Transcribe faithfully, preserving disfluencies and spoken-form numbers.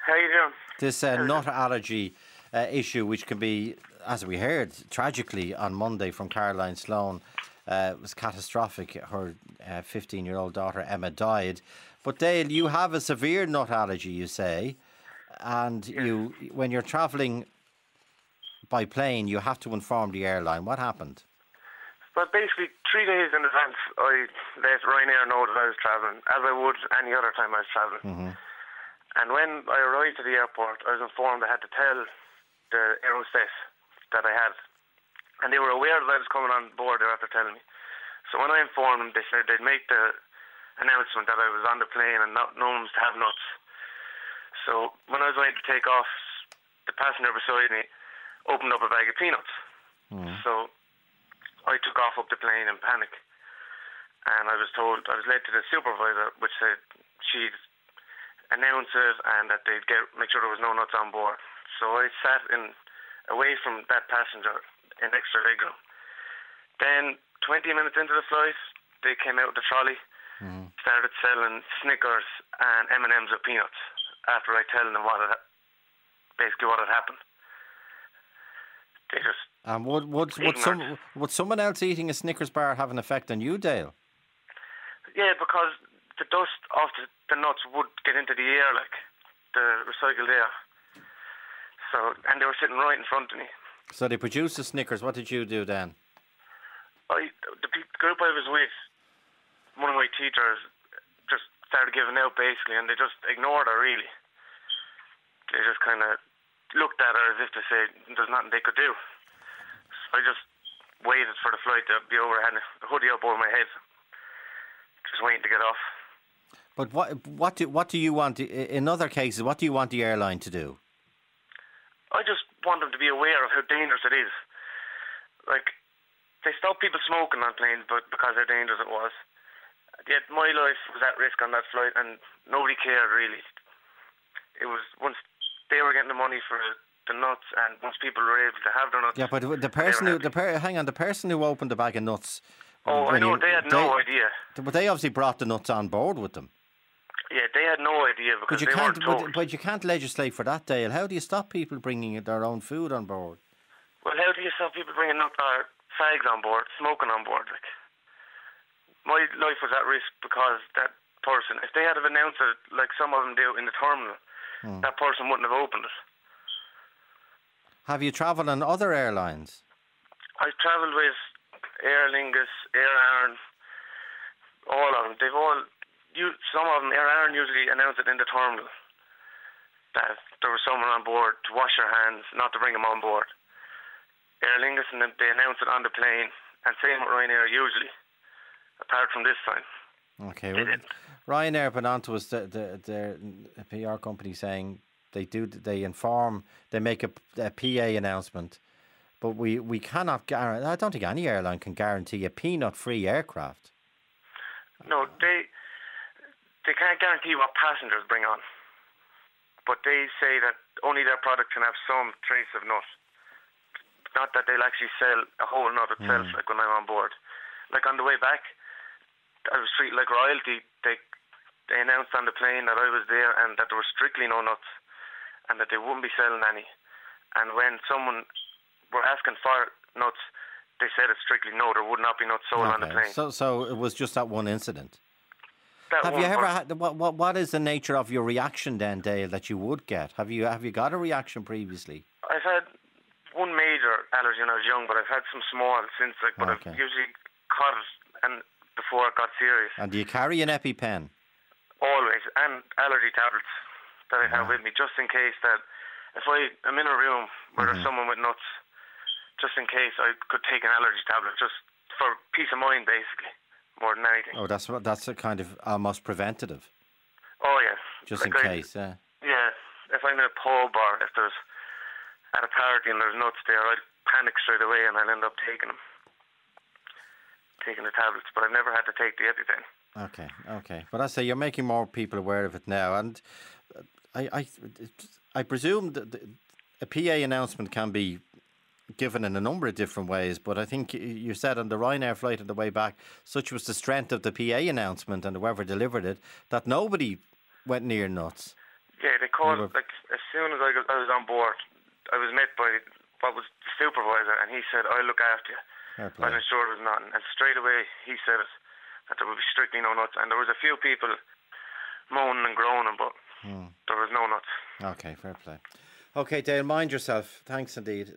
How you doing? This uh, nut allergy uh, issue, which can be, as we heard, tragically on Monday from Caroline Sloan, uh, was catastrophic. Her fifteen-year-old daughter Emma died. But Dale, you have a severe nut allergy, you say, and Yes. you, when you're travelling by plane, you have to inform the airline. What happened? Well, basically, three days in advance, I let Ryanair know that I was travelling, as I would any other time I was travelling. Mm-hmm. And when I arrived at the airport, I was informed I had to tell the air hostess that I had. And they were aware that I was coming on board, they were after telling me. So when I informed them, they said they'd make the announcement that I was on the plane and not, no one was to have nuts. So when I was waiting to take off, the passenger beside me opened up a bag of peanuts. Mm. So I took off up the plane in panic. And I was told, I was led to the supervisor, which said she'd announce it and that they'd get make sure there was no nuts on board. So I sat in away from that passenger in extra legroom. Then twenty minutes into the flight, they came out with the trolley, Mm. started selling Snickers and M and M's with peanuts after I tell them what had, basically what had happened. They just And would would would, some, would someone else eating a Snickers bar have an effect on you, Dale? yeah, because the dust of the, the nuts would get into the air, like the recycled air. So, and they were sitting right in front of me. So they produced the Snickers. What did you do then? I, the pe- group I was with, one of my teachers just started giving out basically, and they just ignored her really. They just kind of looked at her as if to say there's nothing they could do. So I just waited for the flight to be over, had a hoodie up over my head, just waiting to get off. But what what do what do you want? In other cases, what do you want the airline to do? I just want them to be aware of how dangerous it is. Like, they stopped people smoking on planes, but because how dangerous it was. Yet my life was at risk on that flight, and nobody cared really. It was once they were getting the money for the nuts, and once people were able to have their nuts. Yeah, but the person who the per, hang on, the person who opened the bag of nuts. Oh, I when know you- they had no idea. But they obviously brought the nuts on board with them. Yeah, they had no idea because But you they can't. weren't told. But, but you can't legislate for that, Dale. How do you stop people bringing their own food on board? Well, how do you stop people bringing nut or fags on board, smoking on board? Like, my life was at risk because that person, if they had have announced it like some of them do in the terminal, Hmm. that person wouldn't have opened it. Have you travelled on other airlines? I travelled with Aer Lingus, Air Ireland, all of them. They've all, you, some of them, Air Ireland usually announce it in the terminal that there was someone on board to wash their hands, not to bring them on board. Aer Lingus, and then they announce it on the plane, and same with Ryanair usually, apart from this time. Okay, They well, didn't. Ryanair put on to us the, the, their P R company saying they do they inform they make a, a P A announcement, but we, we cannot guarantee. I don't think any airline can guarantee a peanut-free aircraft. No, they they can't guarantee what passengers bring on, but they say that only their product can have some trace of nut. Not that they'll actually sell a whole nut itself, Mm. like when I'm on board. Like on the way back, I was treated like royalty. They they announced on the plane that I was there and that there was strictly no nuts and that they wouldn't be selling any. And when someone were asking for nuts, they said it's strictly no, there would not be nuts sold on the plane. So so it was just that one incident. That Have one you ever person- had what, what what is the nature of your reaction then, Dale, that you would get? Have you have you got a reaction previously? I've had one major allergy when I was young, but I've had some small since, like, but Okay. I've usually caught it and before it got serious. And do you carry an EpiPen? Always, and allergy tablets that I have Ah. with me, just in case that if I am in a room where Mhm. there's someone with nuts, just in case I could take an allergy tablet, just for peace of mind, basically, more than anything. Oh, that's what that's a kind of almost preventative, Oh, yeah. just in Like I- case. Yeah. Yeah, if I'm in a pub or if there's at a party and there's nuts there, I'd panic straight away and I'll end up taking them, taking the tablets. But I've never had to take the EpiPen. Okay, okay. But I say you're making more people aware of it now, and uh, I, I, I presume that the, a P A announcement can be given in a number of different ways. But I think y- you said on the Ryanair flight on the way back, such was the strength of the P A announcement and whoever delivered it that nobody went near nuts. Yeah, they called, were... like, as soon as I, got, I was on board, I was met by what was the supervisor, and he said, I'll look after you. I wasn't sure it was nothing. And straight away, he said it, that there would be strictly no nuts. And there was a few people moaning and groaning, but hmm. there was no nuts. Okay, fair play. Okay, Dale, mind yourself. Thanks indeed.